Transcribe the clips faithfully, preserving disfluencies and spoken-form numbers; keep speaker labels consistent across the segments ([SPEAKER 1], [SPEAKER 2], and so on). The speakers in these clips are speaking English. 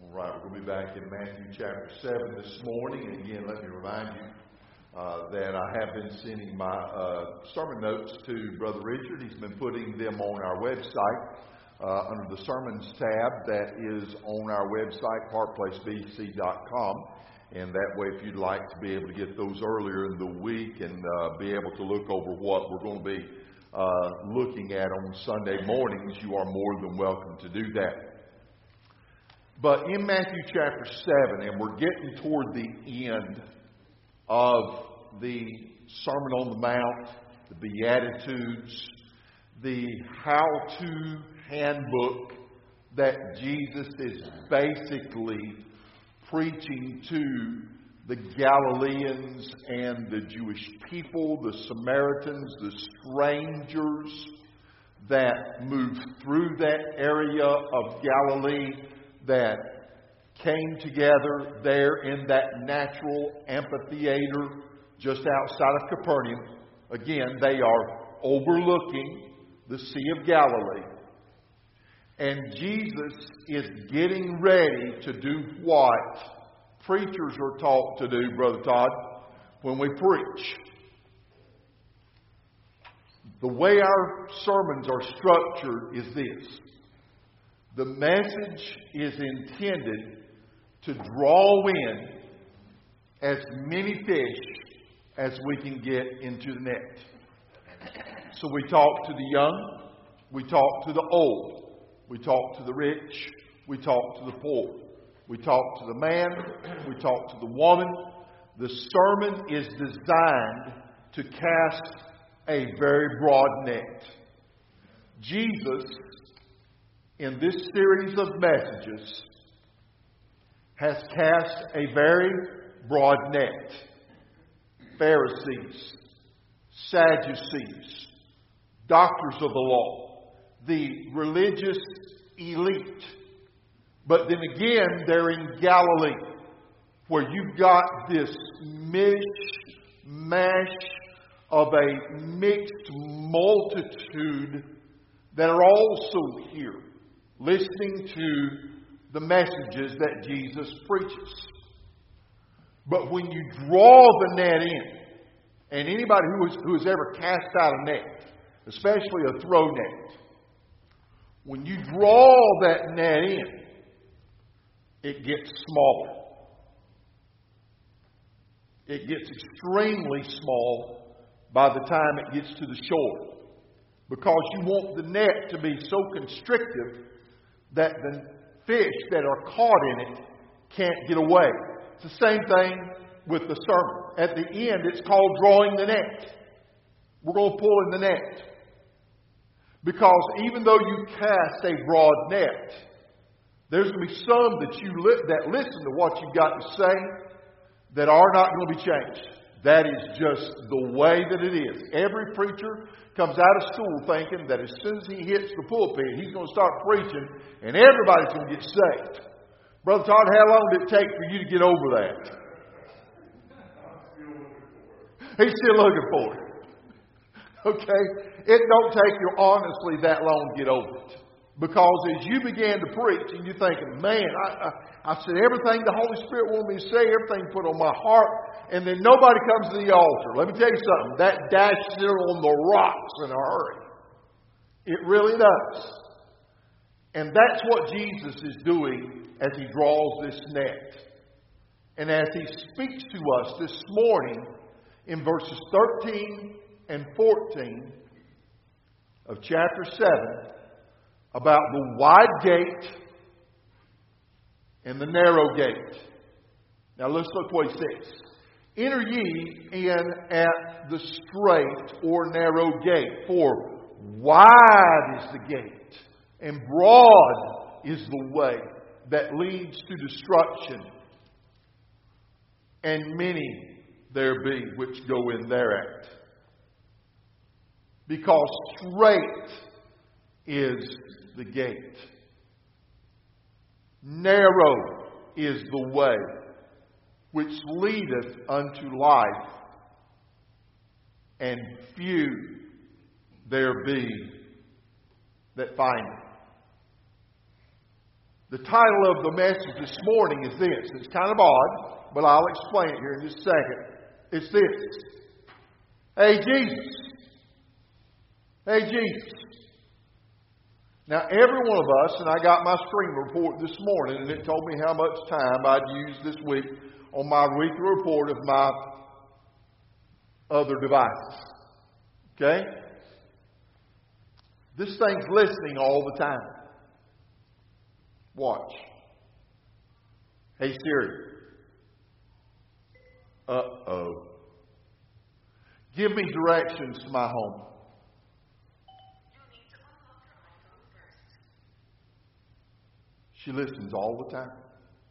[SPEAKER 1] All right, we're going to be back in Matthew chapter seven this morning. And again, let me remind you uh, that I have been sending my uh, sermon notes to Brother Richard. He's been putting them on our website uh, under the Sermons tab that is on our website, park place b c dot com. And that way, if you'd like to be able to get those earlier in the week and uh, be able to look over what we're going to be uh, looking at on Sunday mornings, you are more than welcome to do that. But in Matthew chapter seven, and we're getting toward the end of the Sermon on the Mount, the Beatitudes, the how-to handbook that Jesus is basically preaching to the Galileans and the Jewish people, the Samaritans, the strangers that moved through that area of Galilee, that came together there in that natural amphitheater just outside of Capernaum. Again, they are overlooking the Sea of Galilee. And Jesus is getting ready to do what preachers are taught to do, Brother Todd, when we preach. The way our sermons are structured is this. The message is intended to draw in as many fish as we can get into the net. So we talk to the young, we talk to the old, we talk to the rich, we talk to the poor, we talk to the man, we talk to the woman. The sermon is designed to cast a very broad net. Jesus, in this series of messages, has cast a very broad net. Pharisees, Sadducees, doctors of the law, the religious elite. But then again, they're in Galilee, where you've got this mish-mash of a mixed multitude that are also here, listening to the messages that Jesus preaches. But when you draw the net in, and anybody who has, who has ever cast out a net, especially a throw net, when you draw that net in, it gets smaller. It gets extremely small by the time it gets to the shore, because you want the net to be so constrictive that the fish that are caught in it can't get away. It's the same thing with the sermon. At the end, it's called drawing the net. We're going to pull in the net. Because even though you cast a broad net, there's going to be some that you li- that listen to what you've got to say that are not going to be changed. That is just the way that it is. Every preacher comes out of school thinking that as soon as he hits the pulpit, he's going to start preaching and everybody's going to get saved. Brother Todd, how long did it take for you to get over that? He's still looking for it. Okay? It don't take you honestly that long to get over it. Because as you began to preach and you're thinking, man, I, I, I said everything the Holy Spirit wanted me to say, everything put on my heart, and then nobody comes to the altar. Let me tell you something. That dashes it on the rocks in a hurry. It really does. And that's what Jesus is doing as he draws this net. And as he speaks to us this morning in verses thirteen and fourteen of chapter seven, about the wide gate and the narrow gate. Now let's look what he says. Enter ye in at the straight or narrow gate, for wide is the gate, and broad is the way that leads to destruction, and many there be which go in thereat. Because straight is the gate, narrow is the way which leadeth unto life, and few there be that find it. The title of the message this morning is this. It's kind of odd, but I'll explain it here in just a second. It's this. Hey, Jesus. Hey, Jesus. Now, every one of us, and I got my screen report this morning, and it told me how much time I'd used this week on my weekly report of my other devices. Okay? This thing's listening all the time. Watch. Hey, Siri. Uh-oh. Give me directions to my home. She listens all the time.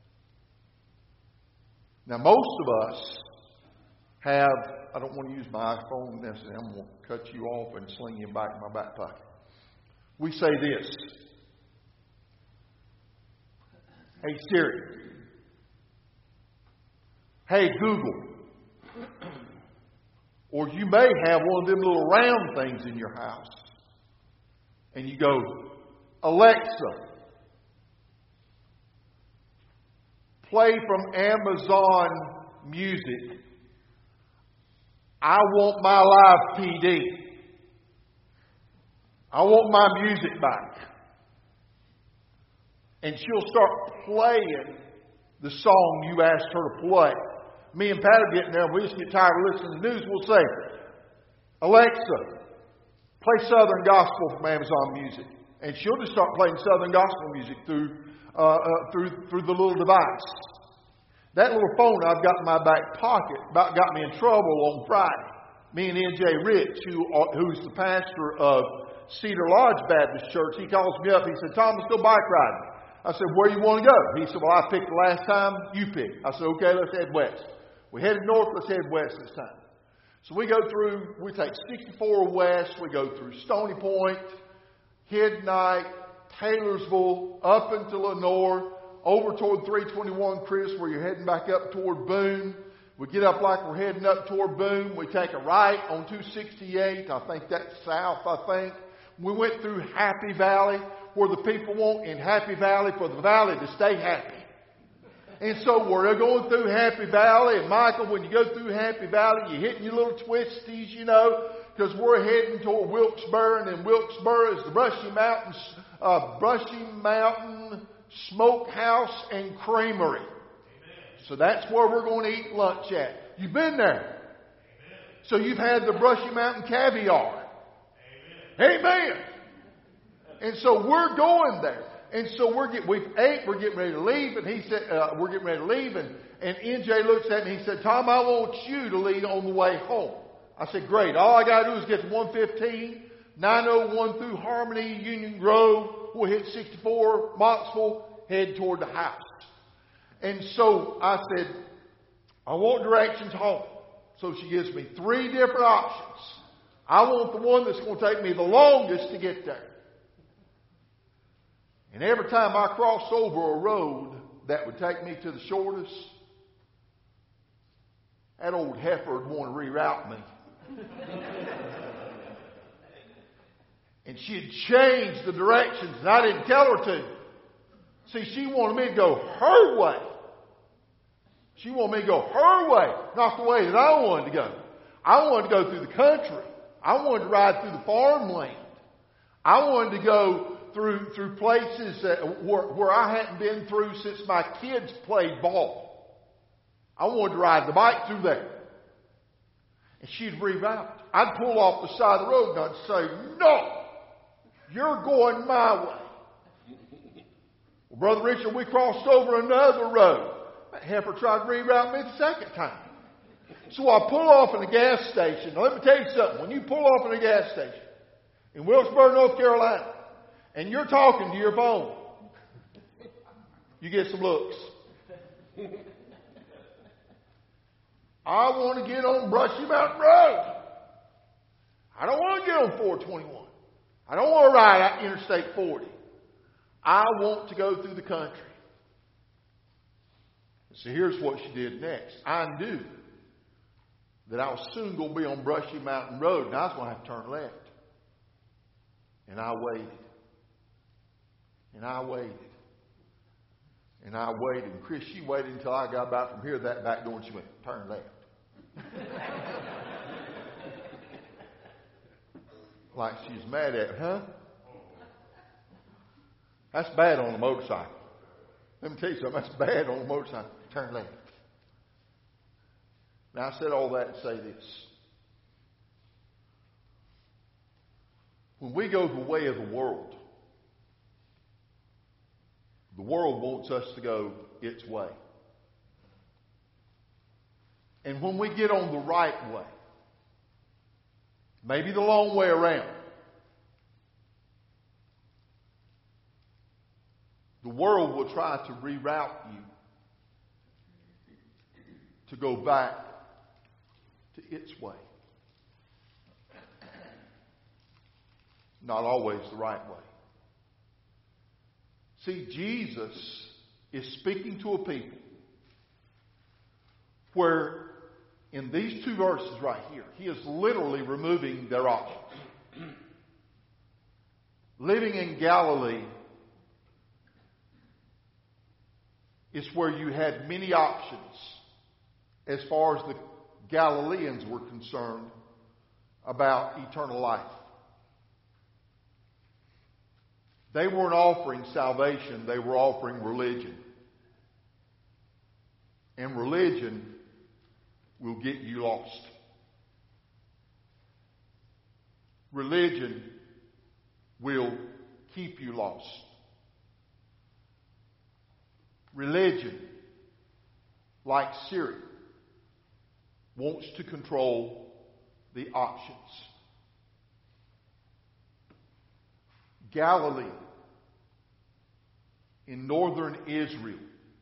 [SPEAKER 1] Now, most of us have, I don't want to use my iPhone necessarily. I'm going to cut you off and sling you back in my back pocket. We say this. Hey, Siri. Hey, Google. Or you may have one of them little round things in your house. And you go, Alexa, play from Amazon Music. I want my live P D. I want my music back. And she'll start playing the song you asked her to play. Me and Pat are getting there, and we just get tired of listening to the news. We'll say, Alexa, play Southern Gospel from Amazon Music. And she'll just start playing Southern Gospel music through, uh, uh, through, through the little device. That little phone I've got in my back pocket about got me in trouble on Friday. Me and N J Rich, who, who's the pastor of Cedar Lodge Baptist Church, he calls me up. He said, Tom, let's go bike riding. I said, where do you want to go? He said, well, I picked the last time. You picked. I said, okay, let's head west. We headed north. Let's head west this time. So we go through, we take sixty-four west. We go through Stony Point, Hidnight, Taylorsville, up into Lenore, over toward three twenty-one Chris, where you're heading back up toward Boone. We get up like we're heading up toward Boone. We take a right on two sixty-eight. I think that's south, I think. We went through Happy Valley, where the people want in Happy Valley for the valley to stay happy. And so we're going through Happy Valley. And Michael, when you go through Happy Valley, you're hitting your little twisties, you know, because we're heading toward Wilkesboro. And then Wilkesboro is the Brushy Mountain, uh, Brushy Mountain Smokehouse and Creamery. Amen. So that's where we're going to eat lunch at. You've been there. Amen. So you've had the Brushy Mountain caviar. Amen. Amen. And so we're going there. And so we're get, we've ate, we're getting ready to leave, and he said, uh, we're getting ready to leave, and, and N J looks at me and he said, Tom, I want you to lead on the way home. I said, great. All I got to do is get to one fifteen, nine oh one through Harmony, Union Grove. We'll hit sixty-four, Moxville, head toward the house. And so I said, I want directions home. So she gives me three different options. I want the one that's going to take me the longest to get there. And every time I crossed over a road that would take me to the shortest, that old heifer would want to reroute me. And she'd change the directions, and I didn't tell her to. See, she wanted me to go her way. She wanted me to go her way, not the way that I wanted to go. I wanted to go through the country. I wanted to ride through the farmland. I wanted to go through through places that, where, where I hadn't been through since my kids played ball. I wanted to ride the bike through there. And she'd reroute. I'd pull off the side of the road and I'd say, no, you're going my way. Well, Brother Richard, we crossed over another road. That heifer tried to reroute me the second time. So I pull off in a gas station. Now let me tell you something. When you pull off in a gas station in Wilkesboro, North Carolina, and you're talking to your phone, you get some looks. I want to get on Brushy Mountain Road. I don't want to get on four twenty-one. I don't want to ride out Interstate forty. I want to go through the country. So here's what she did next. I knew that I was soon going to be on Brushy Mountain Road, and I was going to have to turn left. And I waited. And I waited. And I waited. And Chris, she waited until I got about from here to that back door, and she went, turn left. Like she's mad at me, huh? That's bad on a motorcycle. Let me tell you something. That's bad on a motorcycle. Turn left. Now, I said all that to say this. When we go the way of the world, the world wants us to go its way. And when we get on the right way, maybe the long way around, the world will try to reroute you to go back to its way. Not always the right way. See, Jesus is speaking to a people where in these two verses right here, He is literally removing their options. Living in Galilee is where you had many options as far as the Galileans were concerned about eternal life. They weren't offering salvation, they were offering religion. And religion will get you lost. Religion will keep you lost. Religion, like Syria, wants to control the options. Galilee, in northern Israel,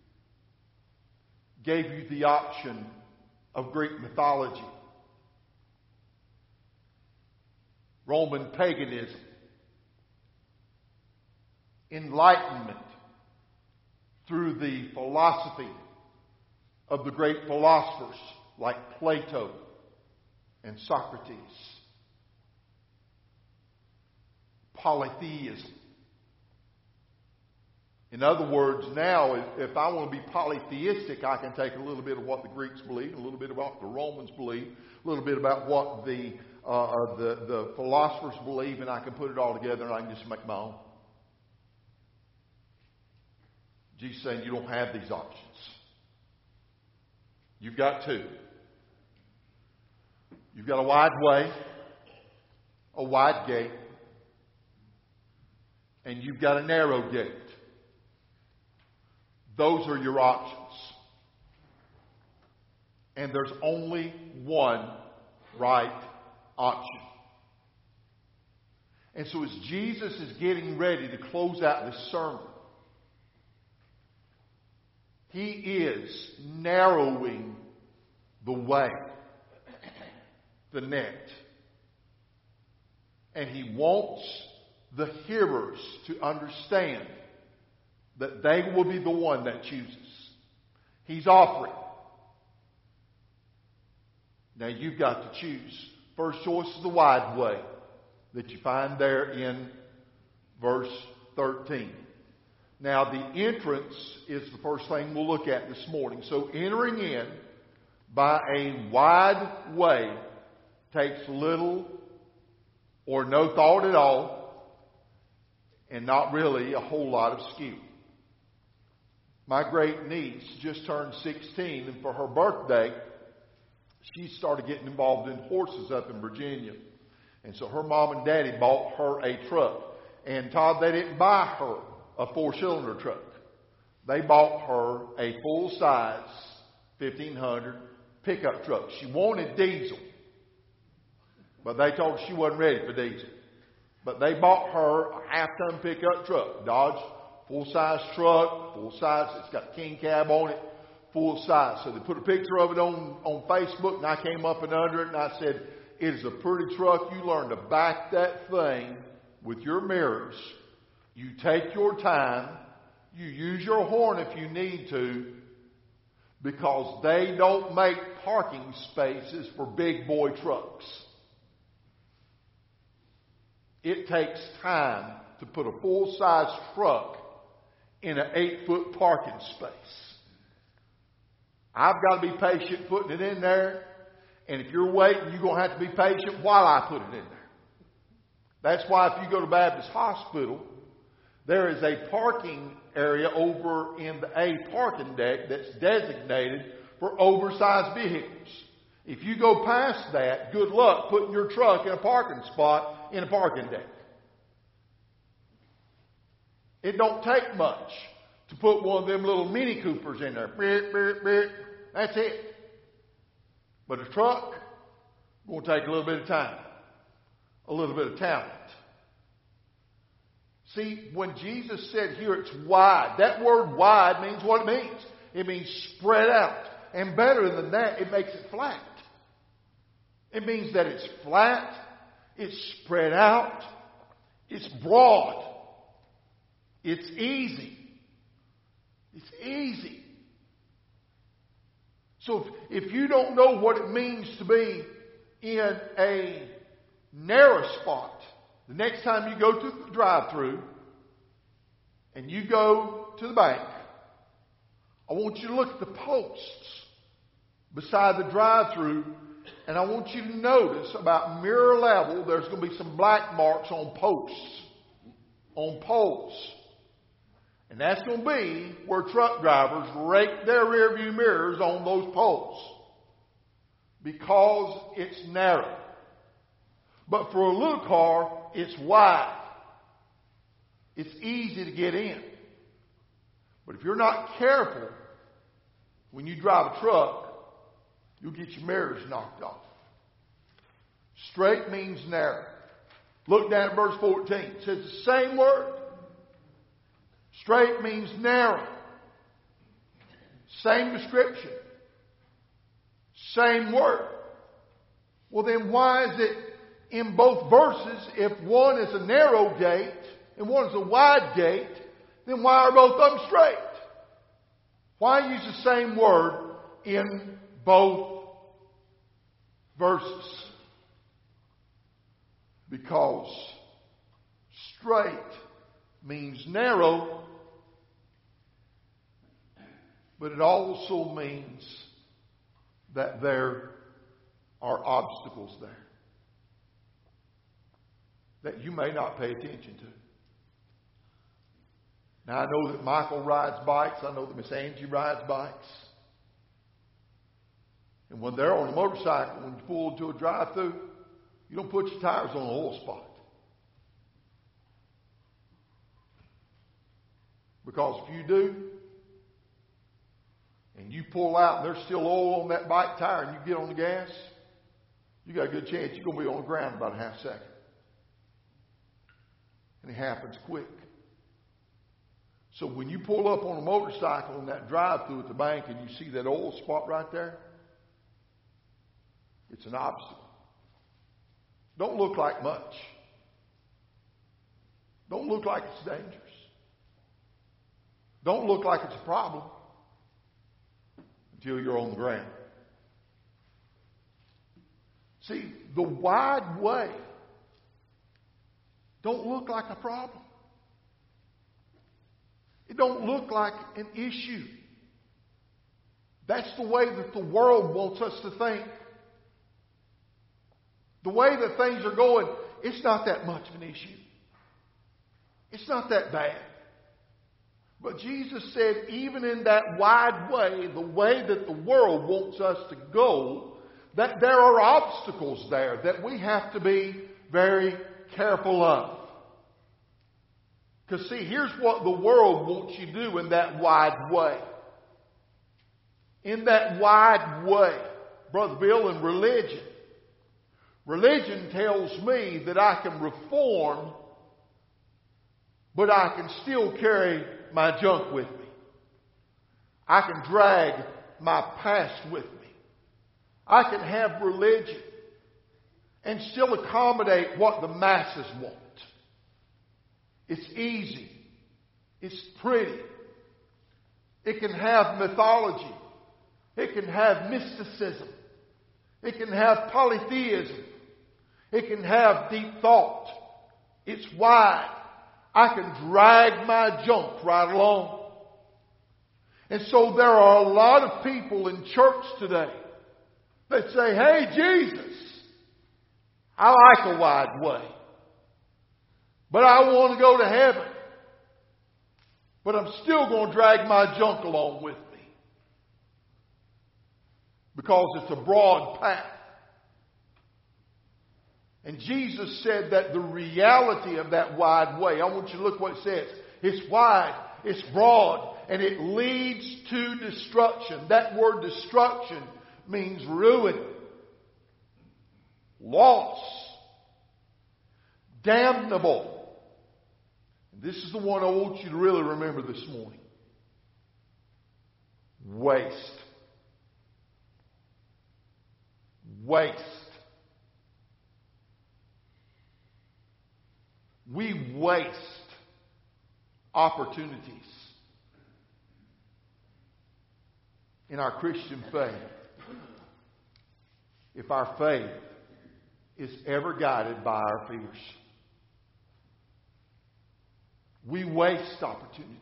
[SPEAKER 1] gave you the option of Greek mythology, Roman paganism, enlightenment through the philosophy of the great philosophers like Plato and Socrates, polytheism. In other words, now, if, if I want to be polytheistic, I can take a little bit of what the Greeks believe, a little bit about what the Romans believe, a little bit about what the, uh, the, the philosophers believe, and I can put it all together and I can just make my own. Jesus is saying you don't have these options. You've got two. You've got a wide way, a wide gate, and you've got a narrow gate. Those are your options. And there's only one right option. And so as Jesus is getting ready to close out this sermon, He is narrowing the way, the net. And He wants the hearers to understand that they will be the one that chooses. He's offering. Now you've got to choose. First choice is the wide way that you find there in verse thirteen. Now the entrance is the first thing we'll look at this morning. So entering in by a wide way takes little or no thought at all and not really a whole lot of skill. My great niece just turned sixteen, and for her birthday, she started getting involved in horses up in Virginia. And so her mom and daddy bought her a truck. And Todd, they didn't buy her a four-cylinder truck. They bought her a full-size fifteen hundred pickup truck. She wanted diesel, but they told her she wasn't ready for diesel. But they bought her a half-ton pickup truck, Dodge. Full-size truck, full-size, it's got a king cab on it, full-size. So they put a picture of it on, on Facebook, and I came up and under it, and I said, it is a pretty truck. You learn to back that thing with your mirrors. You take your time. You use your horn if you need to, because they don't make parking spaces for big boy trucks. It takes time to put a full-size truck in an eight-foot parking space. I've got to be patient putting it in there. And if you're waiting, you're going to have to be patient while I put it in there. That's why if you go to Baptist Hospital, there is a parking area over in the A parking deck that's designated for oversized vehicles. If you go past that, good luck putting your truck in a parking spot in a parking deck. It don't take much to put one of them little Mini Coopers in there. Beep, beep, beep. That's it. But a truck will take a little bit of time, a little bit of talent. See, when Jesus said here it's wide, that word wide means what it means. It means spread out. And better than that, it makes it flat. It means that it's flat, it's spread out, it's broad, it's easy. It's easy. So if, if you don't know what it means to be in a narrow spot, the next time you go to the drive-thru and you go to the bank, I want you to look at the posts beside the drive-thru, and I want you to notice about mirror level, there's going to be some black marks on posts, on poles. And that's going to be where truck drivers rake their rearview mirrors on those poles, because it's narrow. But for a little car, it's wide. It's easy to get in. But if you're not careful, when you drive a truck, you'll get your mirrors knocked off. Straight means narrow. Look down at verse fourteen. It says the same word. Straight means narrow. Same description. Same word. Well, then why is it in both verses, if one is a narrow gate and one is a wide gate, then why are both of them straight? Why use the same word in both verses? Because straight means narrow, but it also means that there are obstacles there that you may not pay attention to. Now, I know that Michael rides bikes. I know that Miss Angie rides bikes. And when they're on a motorcycle, when you pull into a drive-thru, you don't put your tires on an oil spot. Because if you do, and you pull out and there's still oil on that bike tire and you get on the gas, you got a good chance you're going to be on the ground in about a half second. And it happens quick. So when you pull up on a motorcycle in that drive-thru at the bank and you see that oil spot right there, it's an obstacle. Don't look like much. Don't look like it's dangerous. Don't look like it's a problem until you're on the ground. See, the wide way don't look like a problem. It don't look like an issue. That's the way that the world wants us to think. The way that things are going, it's not that much of an issue. It's not that bad. But Jesus said, even in that wide way, the way that the world wants us to go, that there are obstacles there that we have to be very careful of. Because see, here's what the world wants you to do in that wide way. In that wide way, Brother Bill, in religion, religion tells me that I can reform, but I can still carry my junk with me. I can drag my past with me. I can have religion and still accommodate what the masses want. It's easy. It's pretty. It can have mythology. It can have mysticism. It can have polytheism. It can have deep thought. It's wide. I can drag my junk right along. And so there are a lot of people in church today that say, hey, Jesus, I like a wide way, but I want to go to heaven. But I'm still going to drag my junk along with me because it's a broad path. And Jesus said that the reality of that wide way, I want you to look what it says. It's wide, it's broad, and it leads to destruction. That word destruction means ruin, loss, damnable. This is the one I want you to really remember this morning. Waste. Waste. We waste opportunities in our Christian faith if our faith is ever guided by our fears. We waste opportunities.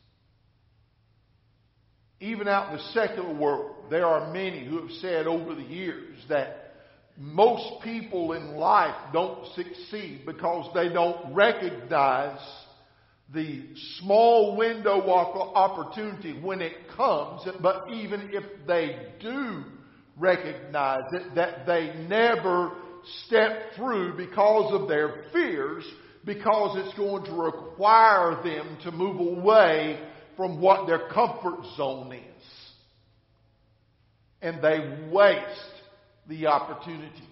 [SPEAKER 1] Even out in the secular world, there are many who have said over the years that most people in life don't succeed because they don't recognize the small window of opportunity when it comes. But even if they do recognize it, that they never step through because of their fears, because it's going to require them to move away from what their comfort zone is. And they waste the opportunity.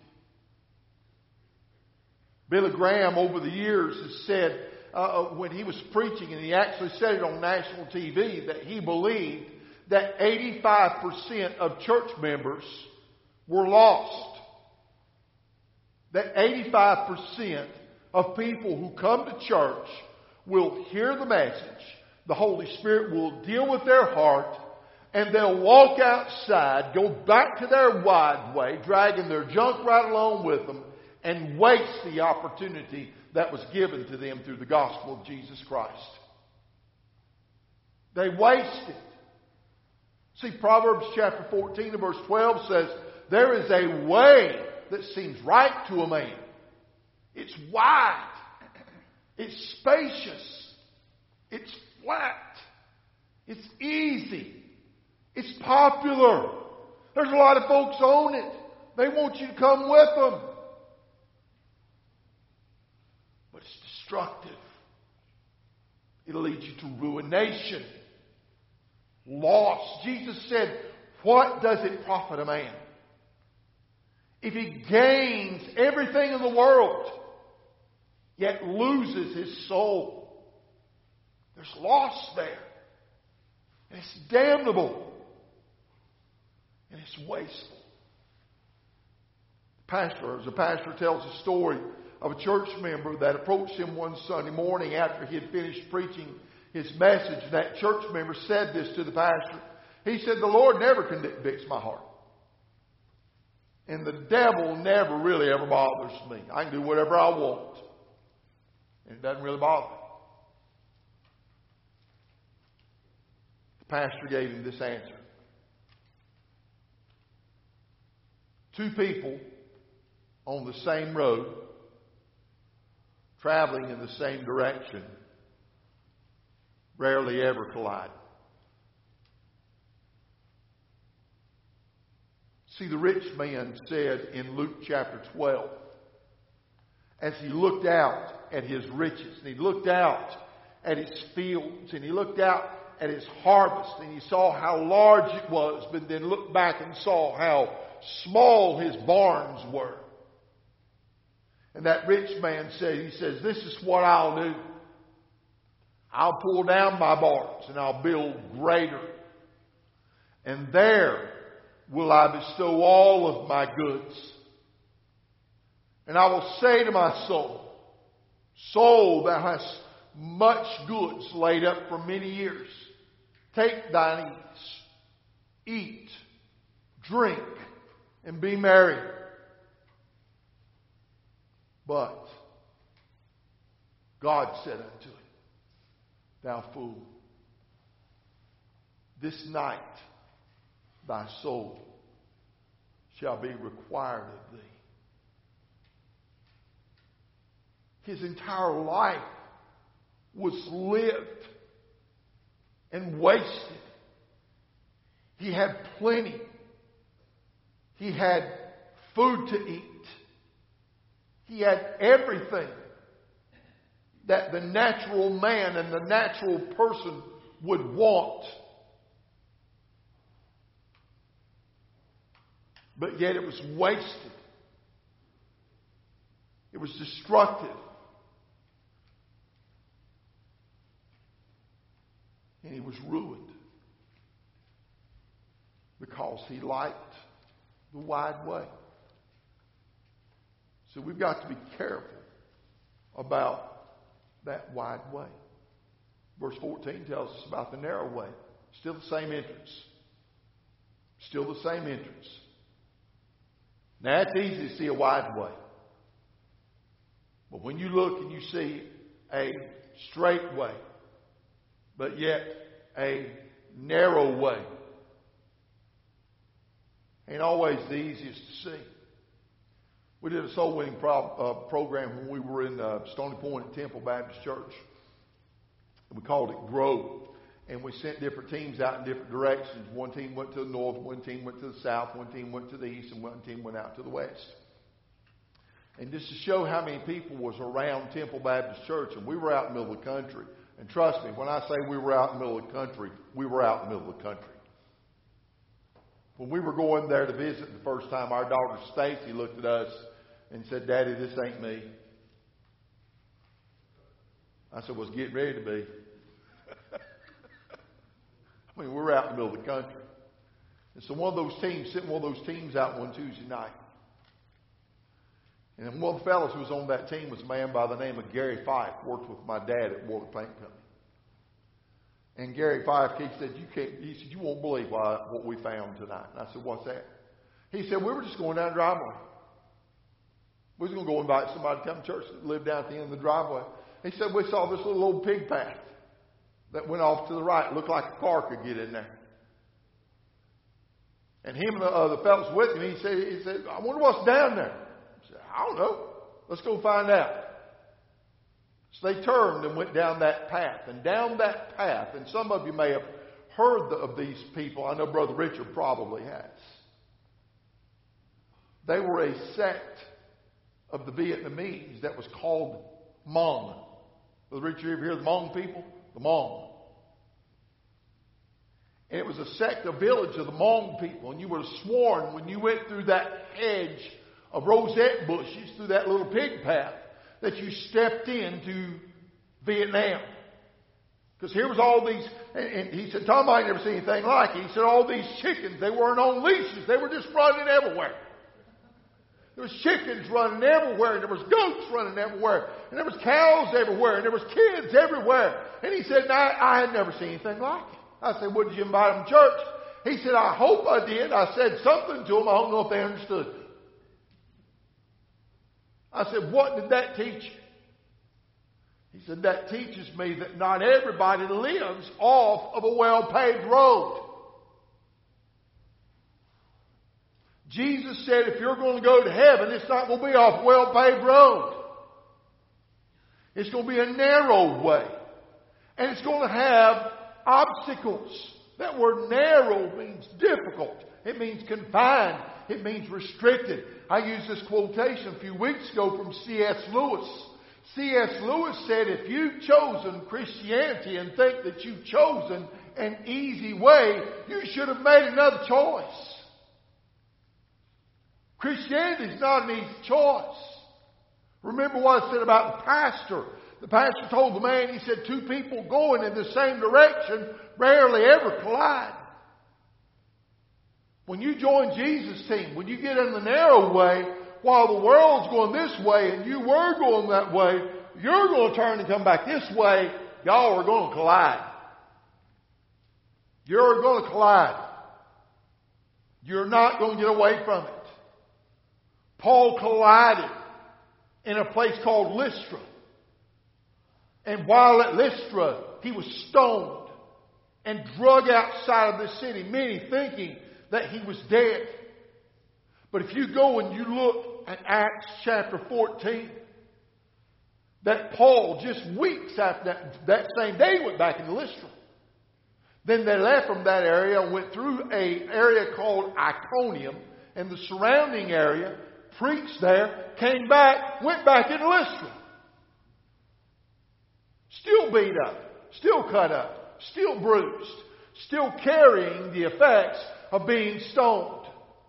[SPEAKER 1] Billy Graham over the years has said, uh, when he was preaching, and he actually said it on national T V, that he believed that eighty-five percent of church members were lost. That eighty-five percent of people who come to church will hear the message, the Holy Spirit will deal with their heart, and they'll walk outside, go back to their wide way, dragging their junk right along with them, and waste the opportunity that was given to them through the gospel of Jesus Christ. They waste it. See, Proverbs chapter fourteen and verse twelve says, there is a way that seems right to a man. It's wide. It's spacious. It's flat. It's easy. It's popular. There's a lot of folks on it. They want you to come with them. But it's destructive. It'll lead you to ruination. Loss. Jesus said, what does it profit a man if he gains everything in the world, yet loses his soul? There's loss there. And it's damnable. And it's wasteful. The pastor, as a pastor tells a story of a church member that approached him one Sunday morning after he had finished preaching his message. That church member said this to the pastor. He said, the Lord never convicts my heart. And the devil never really ever bothers me. I can do whatever I want. And it doesn't really bother me. The pastor gave him this answer. Two people on the same road, traveling in the same direction, rarely ever collide. See, the rich man said in Luke chapter twelve, as he looked out at his riches, and he looked out at his fields, and he looked out at his harvest, and he saw how large it was, but then looked back and saw how small his barns were. And that rich man said, he says, this is what I'll do. I'll pull down my barns and I'll build greater. And there will I bestow all of my goods. And I will say to my soul, soul, thou hast much goods laid up for many years. Take thine ease, eat, drink, and be merry. But God said unto him, thou fool, this night thy soul shall be required of thee. His entire life was lived and wasted. He had plenty. He had food to eat. He had everything that the natural man and the natural person would want. But yet it was wasted. It was destructive. And he was ruined because he liked the wide way. So we've got to be careful about that wide way. Verse fourteen tells us about the narrow way. Still the same entrance. Still the same entrance. Now it's easy to see a wide way. But when you look and you see a straight way, but yet a narrow way, ain't always the easiest to see. We did a soul winning pro- uh, program when we were in uh, Stony Point at Temple Baptist Church. We called it Grow. And we sent different teams out in different directions. One team went to the north, one team went to the south, one team went to the east, and one team went out to the west. And just to show how many people was around Temple Baptist Church, and we were out in the middle of the country. And trust me, when I say we were out in the middle of the country, we were out in the middle of the country. When we were going there to visit the first time, our daughter Stacy looked at us and said, "Daddy, this ain't me." I said, "Well, it's getting ready to be." I mean, we're out in the middle of the country. And so one of those teams, sent one of those teams out one Tuesday night. And one of the fellows who was on that team was a man by the name of Gary Fife, worked with my dad at Water Paint Company. And Gary Fife, he said, you can't, he said, "You won't believe why, what we found tonight." And I said, "What's that?" He said, "We were just going down the driveway. We was going to go invite somebody to come to church that lived down at the end of the driveway." He said, "We saw this little old pig path that went off to the right. It looked like a car could get in there." And him and the, uh, the fellows with him, he said, he said, "I wonder what's down there." I said, "I don't know. Let's go find out." So they turned and went down that path. And down that path, and some of you may have heard of these people. I know Brother Richard probably has. They were a sect of the Vietnamese that was called Hmong. Brother Richard, you ever hear of the Hmong people? The Hmong. And it was a sect, a village of the Hmong people. And you were sworn when you went through that hedge of rosette bushes, through that little pig path, that you stepped into Vietnam. Because here was all these, and, and he said, "Tom, I ain't never seen anything like it." He said, "All these chickens, they weren't on leashes. They were just running everywhere. There was chickens running everywhere, and there was goats running everywhere, and there was cows everywhere, and there was kids everywhere." And he said, I, I had never seen anything like it. I said, "What, did you invite them to church?" He said, "I hope I did. I said something to them. I don't know if they understood." I said, "What did that teach you?" He said, "That teaches me that not everybody lives off of a well-paved road." Jesus said, if you're going to go to heaven, it's not going to be off a well-paved road. It's going to be a narrow way. And it's going to have obstacles. That word narrow means difficult. It means confined. It means restricted. I used this quotation a few weeks ago from C S Lewis. C S Lewis said, if you've chosen Christianity and think that you've chosen an easy way, you should have made another choice. Christianity is not an easy choice. Remember what I said about the pastor. The pastor told the man, he said, two people going in the same direction rarely ever collide. When you join Jesus' team, when you get in the narrow way, while the world's going this way and you were going that way, you're going to turn and come back this way. Y'all are going to collide. You're going to collide. You're not going to get away from it. Paul collided in a place called Lystra. And while at Lystra, he was stoned. and drug outside of the city, many thinking that he was dead. But if you go and you look at Acts chapter fourteen, that Paul, just weeks after that, that same day, went back into Lystra. Then they left from that area and went through an area called Iconium and the surrounding area, preached there, came back, went back into Lystra. Still beat up, still cut up, still bruised, still carrying the effects of being stoned.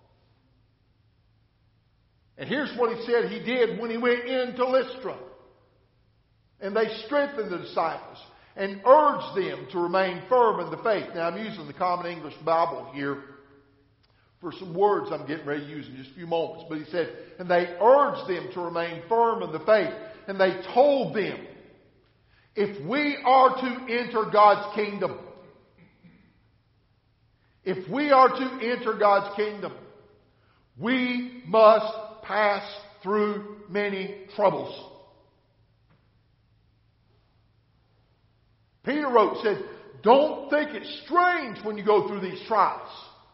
[SPEAKER 1] And here's what he said he did when he went into Lystra. And they strengthened the disciples and urged them to remain firm in the faith. Now, I'm using the Common English Bible here for some words I'm getting ready to use in just a few moments. But he said, and they urged them to remain firm in the faith. And they told them, if we are to enter God's kingdom, if we are to enter God's kingdom, we must pass through many troubles. Peter wrote, said, don't think it's strange when you go through these trials.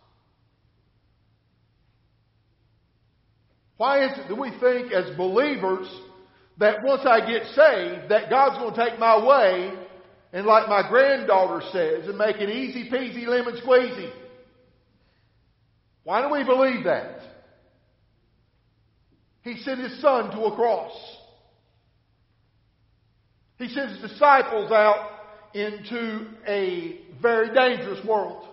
[SPEAKER 1] Why is it that we think as believers that once I get saved, that God's going to take my way and, like my granddaughter says, and make it easy peasy lemon squeezy? Why do we believe that? He sent His Son to a cross. He sent His disciples out into a very dangerous world.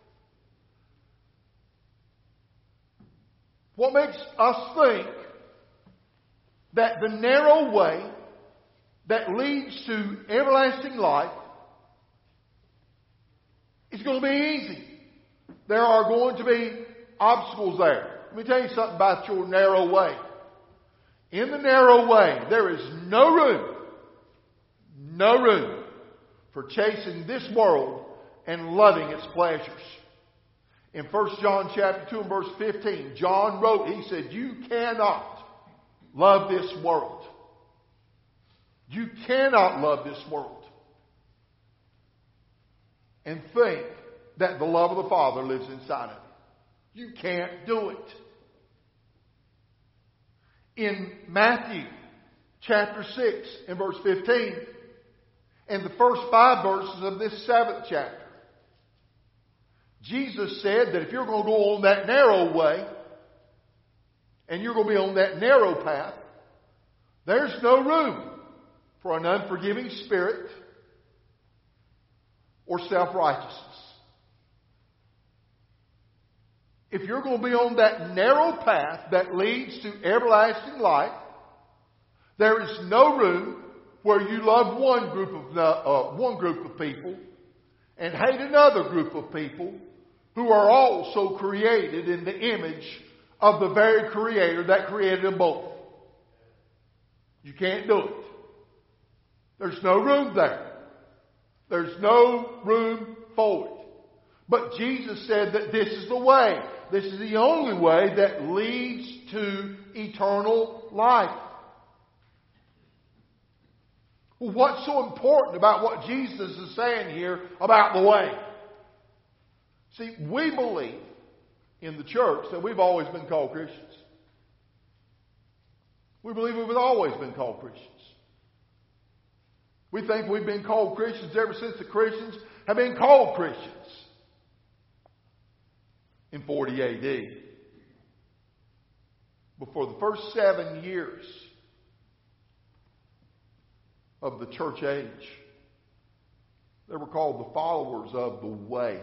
[SPEAKER 1] What makes us think that the narrow way that leads to everlasting life is going to be easy? There are going to be obstacles there. Let me tell you something about your narrow way. In the narrow way, there is no room, no room for chasing this world and loving its pleasures. In First John chapter two and verse fifteen, John wrote, he said, you cannot love this world. You cannot love this world and think that the love of the Father lives inside of you. You can't do it. In Matthew chapter six and verse fifteen, and the first five verses of this seventh chapter, Jesus said that if you're going to go on that narrow way, and you're going to be on that narrow path, there's no room for an unforgiving spirit or self-righteousness. If you're going to be on that narrow path that leads to everlasting life, there is no room where you love one group of uh, one group of people and hate another group of people who are also created in the image of the very Creator that created them both. You can't do it. There's no room there. There's no room for it. But Jesus said that this is the way. This is the only way that leads to eternal life. Well, what's so important about what Jesus is saying here about the way? See, we believe in the church that we've always been called Christians. We believe we've always been called Christians. We think we've been called Christians ever since the Christians have been called Christians. In forty A D, before the first seven years of the church age, they were called the followers of the way.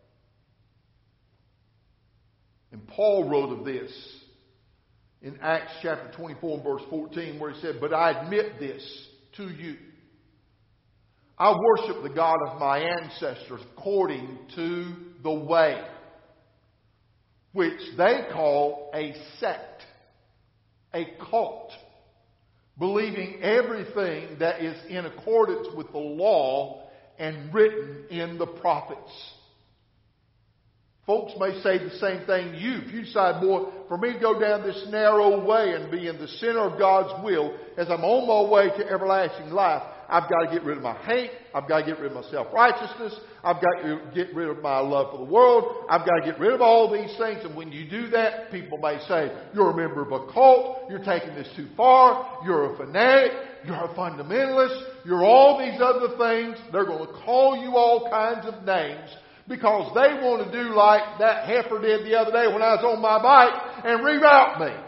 [SPEAKER 1] And Paul wrote of this in Acts chapter twenty-four and verse fourteen, where he said, but I admit this to you. I worship the God of my ancestors according to the way, which they call a sect, a cult, believing everything that is in accordance with the law and written in the prophets. Folks may say the same thing to you. If you decide, boy, for me to go down this narrow way and be in the center of God's will as I'm on my way to everlasting life, I've got to get rid of my hate. I've got to get rid of my self-righteousness. I've got to get rid of my love for the world. I've got to get rid of all these things. And when you do that, people may say, you're a member of a cult. You're taking this too far. You're a fanatic. You're a fundamentalist. You're all these other things. They're going to call you all kinds of names because they want to do like that heifer did the other day when I was on my bike and reroute me.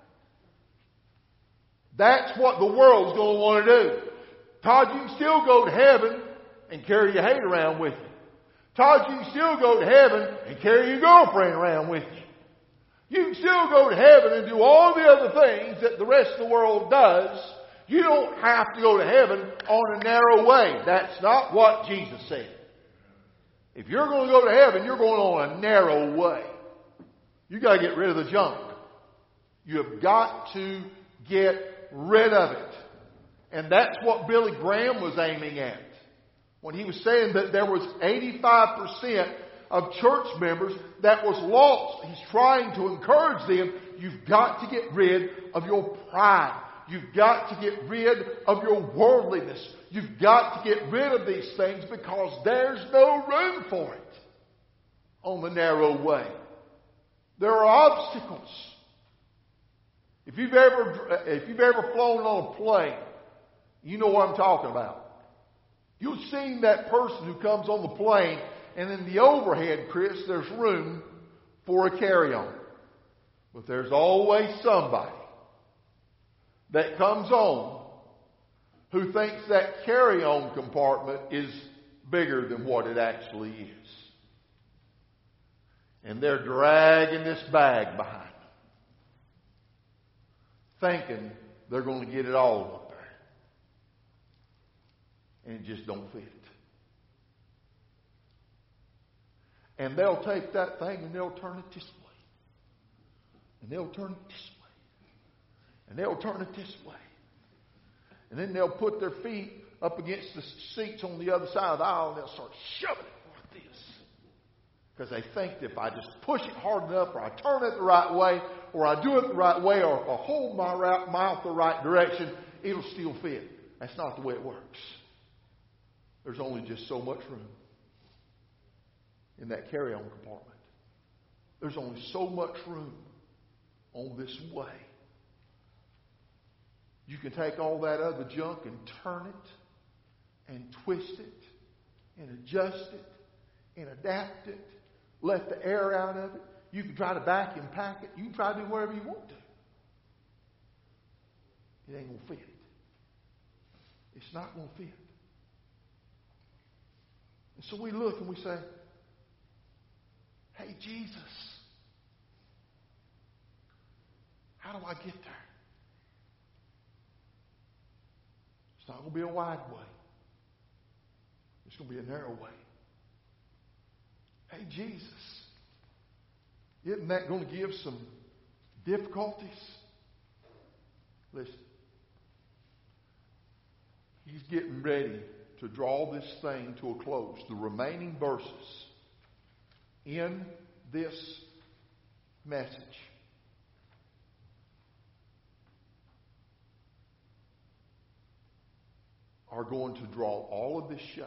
[SPEAKER 1] That's what the world's going to want to do. Todd, you can still go to heaven and carry your hate around with you. Todd, you can still go to heaven and carry your girlfriend around with you. You can still go to heaven and do all the other things that the rest of the world does. You don't have to go to heaven on a narrow way. That's not what Jesus said. If you're going to go to heaven, you're going on a narrow way. You've got to get rid of the junk. You have got to get rid of it. And that's what Billy Graham was aiming at when he was saying that there was eighty-five percent of church members that was lost. He's trying to encourage them, you've got to get rid of your pride. You've got to get rid of your worldliness. You've got to get rid of these things because there's no room for it on the narrow way. There are obstacles. If you've ever, if you've ever flown on a plane, you know what I'm talking about. You've seen that person who comes on the plane, and in the overhead, Chris, there's room for a carry-on. But there's always somebody that comes on who thinks that carry-on compartment is bigger than what it actually is. And they're dragging this bag behind them, thinking they're going to get it all up there. And it just don't fit. And they'll take that thing and they'll turn it this way. And they'll turn it this way. And they'll turn it this way. And then they'll put their feet up against the seats on the other side of the aisle and they'll start shoving it like this. Because they think that if I just push it hard enough, or I turn it the right way, or I do it the right way, or if I hold my mouth the right direction, it'll still fit. That's not the way it works. There's only just so much room in that carry-on compartment. There's only so much room on this way. You can take all that other junk and turn it and twist it and adjust it and adapt it. Let the air out of it. You can try to vacuum pack it. You can try to do whatever you want to. It ain't going to fit. It's not going to fit. And so we look and we say, hey, Jesus, how do I get there? It's not going to be a wide way. It's going to be a narrow way. Hey, Jesus, isn't that going to give some difficulties? Listen, he's getting ready to draw this thing to a close. The remaining verses in this message are going to draw all of this shut.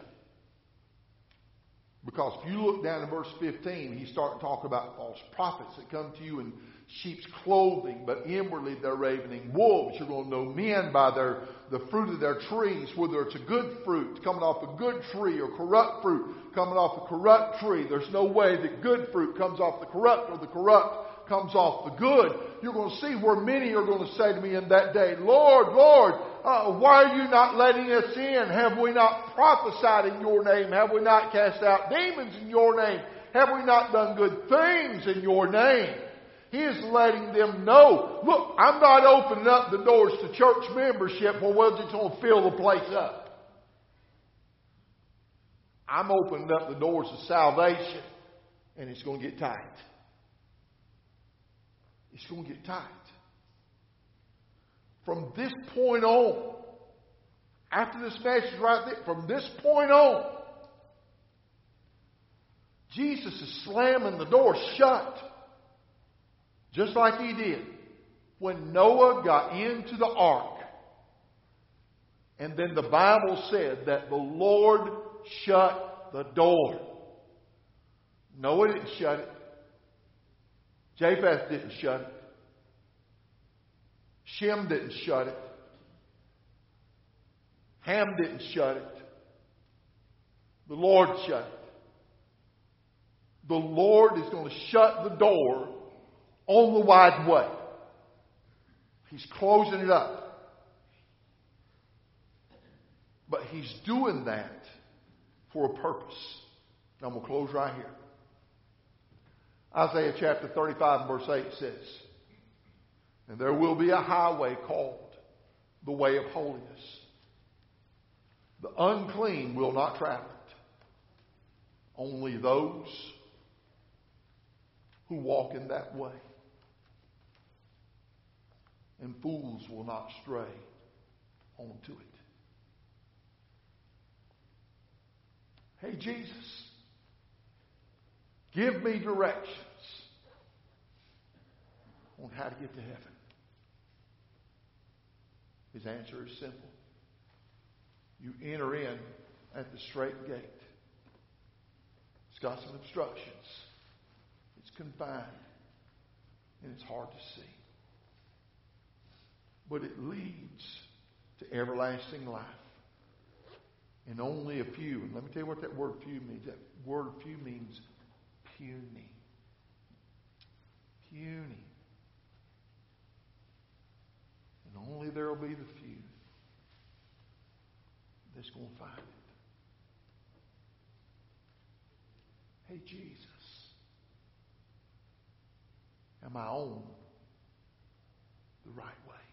[SPEAKER 1] Because if you look down in verse fifteen, he's starting to talk about false prophets that come to you in sheep's clothing, but inwardly they're ravening wolves. You're going to know men by their the fruit of their trees, whether it's a good fruit coming off a good tree or corrupt fruit coming off a corrupt tree. There's no way that good fruit comes off the corrupt or the corrupt comes off the good. You're going to see where many are going to say to me in that day, Lord, Lord, uh, why are you not letting us in? Have we not prophesied in your name? Have we not cast out demons in your name? Have we not done good things in your name? He is letting them know, look, I'm not opening up the doors to church membership where we're just going to fill the place up. I'm opening up the doors of salvation, and it's going to get tight. It's going to get tight. From this point on, after this message right there, from this point on, Jesus is slamming the door shut. Just like he did when Noah got into the ark. And then the Bible said that the Lord shut the door. Noah didn't shut it. Japheth didn't shut it. Shem didn't shut it. Ham didn't shut it. The Lord shut it. The Lord is going to shut the door on the wide way. He's closing it up. But He's doing that for a purpose. Now I'm going to close right here. Isaiah chapter thirty-five and verse eight says, and there will be a highway called the way of holiness. The unclean will not travel it. Only those who walk in that way. And fools will not stray onto it. Hey, Jesus, give me directions on how to get to heaven. His answer is simple. You enter in at the straight gate. It's got some obstructions. It's confined. And it's hard to see. But it leads to everlasting life. And only a few. And let me tell you what that word few means. That word few means puny. Puny. And only there will be the few that's going to find it. Hey, Jesus, am I on the right way?